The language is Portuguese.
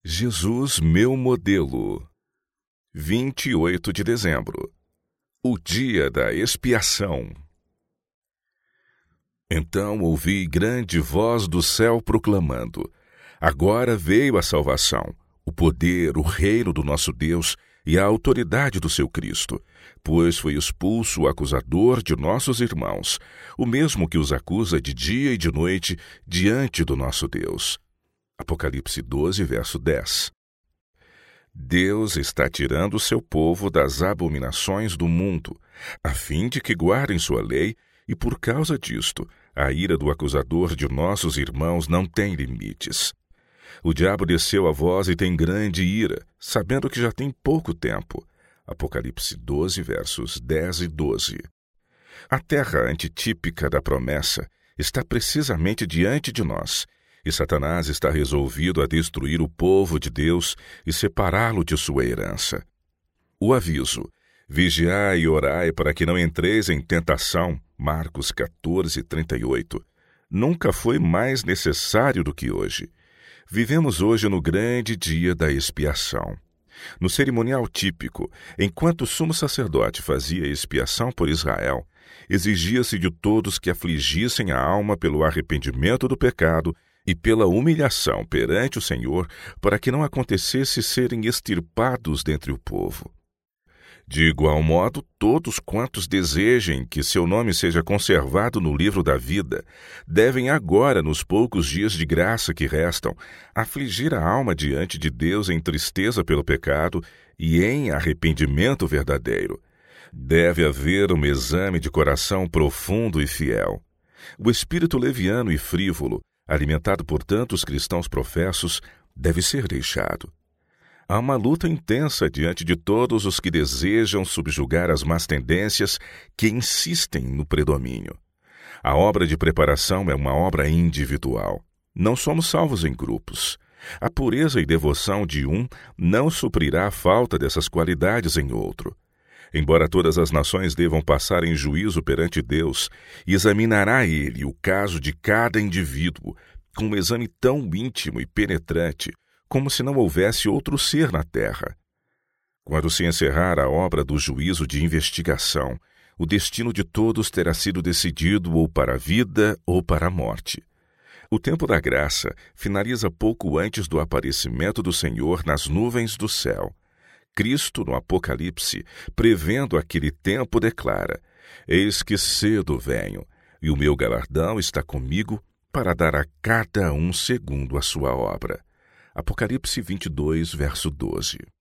Jesus, meu modelo. 28 de dezembro. O dia da expiação. Então ouvi grande voz do céu proclamando: agora veio a salvação, o poder, o reino do nosso Deus e a autoridade do seu Cristo, pois foi expulso o acusador de nossos irmãos, o mesmo que os acusa de dia e de noite diante do nosso Deus. Apocalipse 12, verso 10. Deus está tirando o seu povo das abominações do mundo, a fim de que guardem sua lei, e por causa disto, a ira do acusador de nossos irmãos não tem limites. O diabo desceu a vós e tem grande ira, sabendo que já tem pouco tempo. Apocalipse 12, versos 10 e 12. A terra antitípica da promessa está precisamente diante de nós, e Satanás está resolvido a destruir o povo de Deus e separá-lo de sua herança. O aviso: vigiai e orai para que não entreis em tentação, Marcos 14, 38, nunca foi mais necessário do que hoje. Vivemos hoje no grande dia da expiação. No cerimonial típico, enquanto o sumo sacerdote fazia expiação por Israel, exigia-se de todos que afligissem a alma pelo arrependimento do pecado e pela humilhação perante o Senhor, para que não acontecesse serem extirpados dentre o povo. De igual modo, todos quantos desejem que seu nome seja conservado no livro da vida, devem agora, nos poucos dias de graça que restam, afligir a alma diante de Deus em tristeza pelo pecado e em arrependimento verdadeiro. Deve haver um exame de coração profundo e fiel. O espírito leviano e frívolo, alimentado por tantos cristãos professos, deve ser deixado. Há uma luta intensa diante de todos os que desejam subjugar as más tendências que insistem no predomínio. A obra de preparação é uma obra individual. Não somos salvos em grupos. A pureza e devoção de um não suprirá a falta dessas qualidades em outro. Embora todas as nações devam passar em juízo perante Deus, examinará Ele o caso de cada indivíduo com um exame tão íntimo e penetrante como se não houvesse outro ser na terra. Quando se encerrar a obra do juízo de investigação, o destino de todos terá sido decidido ou para a vida ou para a morte. O tempo da graça finaliza pouco antes do aparecimento do Senhor nas nuvens do céu. Cristo, no Apocalipse, prevendo aquele tempo, declara: eis que cedo venho, e o meu galardão está comigo para dar a cada um segundo a sua obra. Apocalipse 22, verso 12.